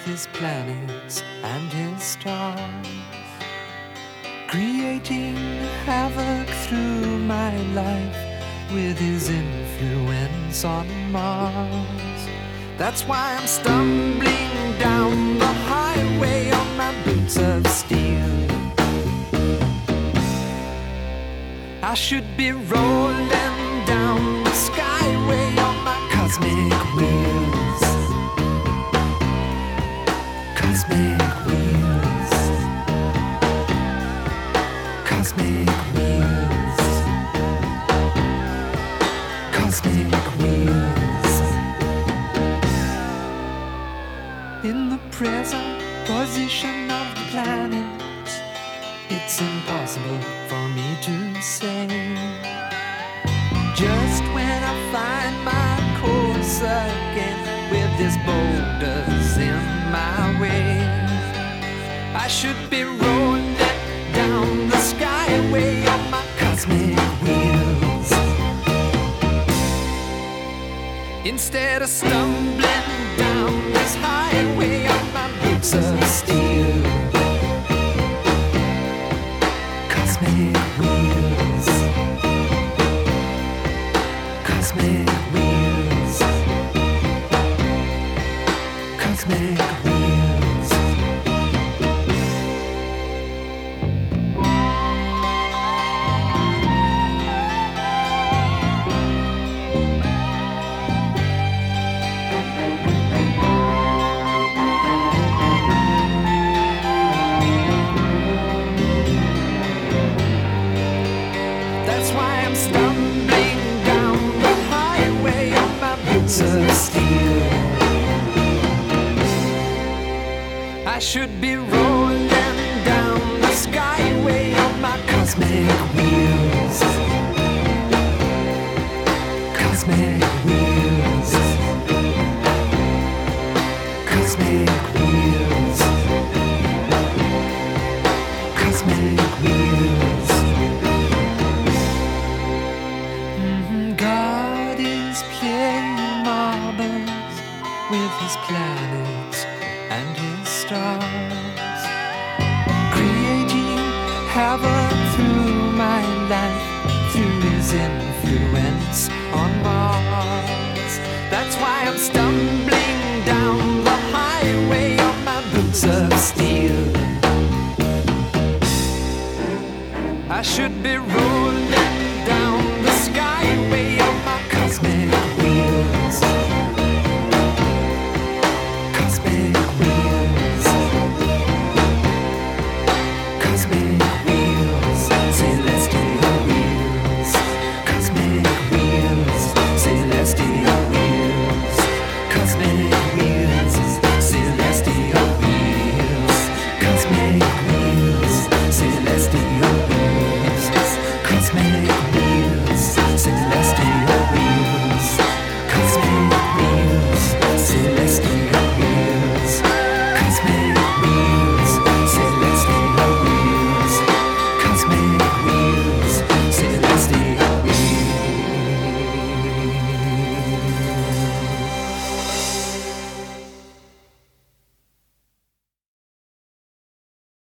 his planets and his stars, creating havoc through my life with his influence on Mars. That's why I'm stumbling down the highway on my boots of steel. I should be rolling down the skyway on my cosmic wheels. Cosmic wheels. Cosmic wheels. Cosmic wheels. In the present position of the planet, it's impossible for me to say. Just when I find my course again with these boulders in my way, I should be rolling down the skyway on my cosmic wheels, instead of stumbling down this highway on my boots of steel. Cosmic wheels. Cosmic wheels. Cosmic wheels. That's why I'm stumbling down the highway on my boots of steel. I should be rolling down the skyway on my cosmic wheels. Cosmic wheels. Cosmic wheels. Cosmic wheels. God is playing marbles with his planets and his stars, creating havoc through my life, through his influence on Mars. That's why I'm stumbling down the highway on my boots of steel. I should be rolling